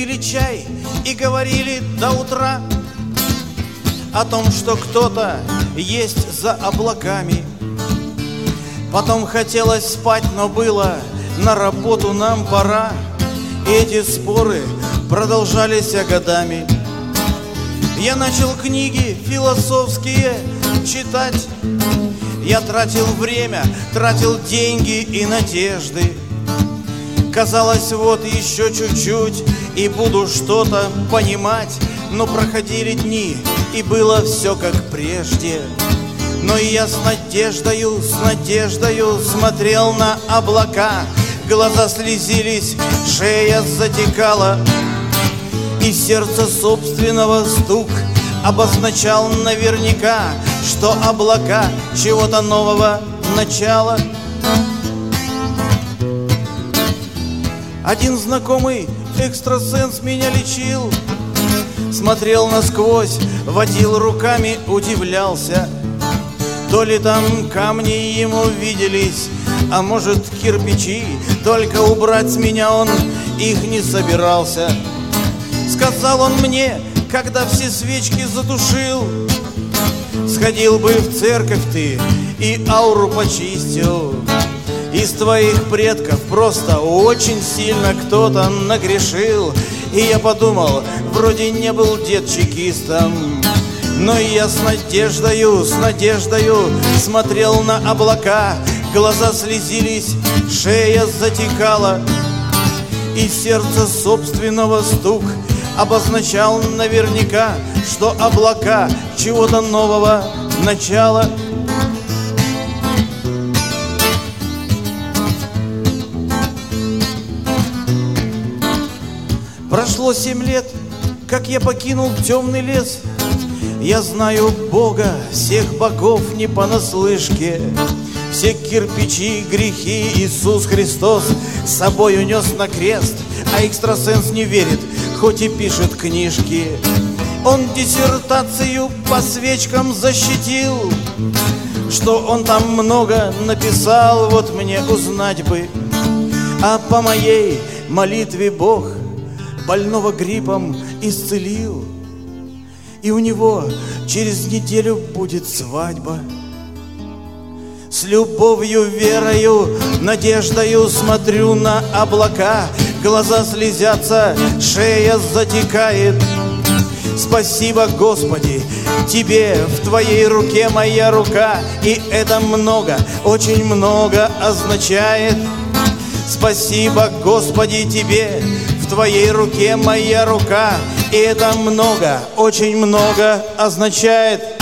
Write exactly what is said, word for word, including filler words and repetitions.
пили чай и говорили до утра о том, что кто-то есть за облаками. Потом хотелось спать, но было на работу нам пора. И эти споры продолжались годами. Я начал книги философские читать. Я тратил время, тратил деньги и надежды. Казалось, вот еще чуть-чуть и буду что-то понимать. Но проходили дни, и было все как прежде. Но и я с надеждою, с надеждою смотрел на облака. Глаза слезились, шея затекала, и сердце собственного стук обозначал наверняка, что облака чего-то нового начала. Один знакомый экстрасенс меня лечил, смотрел насквозь, водил руками, удивлялся. То ли там камни ему виделись, а может кирпичи, только убрать с меня он их не собирался. Сказал он мне, когда все свечки затушил: сходил бы в церковь ты и ауру почистил. Из твоих предков просто очень сильно кто-то нагрешил. И я подумал, вроде не был дед чекистом, но и я с надеждою, с надеждою смотрел на облака. Глаза слезились, шея затекала, и сердце собственного стук обозначал наверняка, что облака чего-то нового начала. Прошло семь лет, как я покинул темный лес. Я знаю Бога, всех богов не понаслышке. Все кирпичи, грехи Иисус Христос с собой унес на крест. А экстрасенс не верит, хоть и пишет книжки. Он диссертацию по свечкам защитил, что он там много написал, вот мне узнать бы. А по моей молитве Бог больного гриппом исцелил, и у него через неделю будет свадьба. С любовью, верою, надеждою смотрю на облака. Глаза слезятся, шея затекает. Спасибо, Господи, Тебе, в Твоей руке моя рука, и это много, очень много означает. Спасибо, Господи, Тебе, в Твоей руке моя рука, и это много, очень много означает.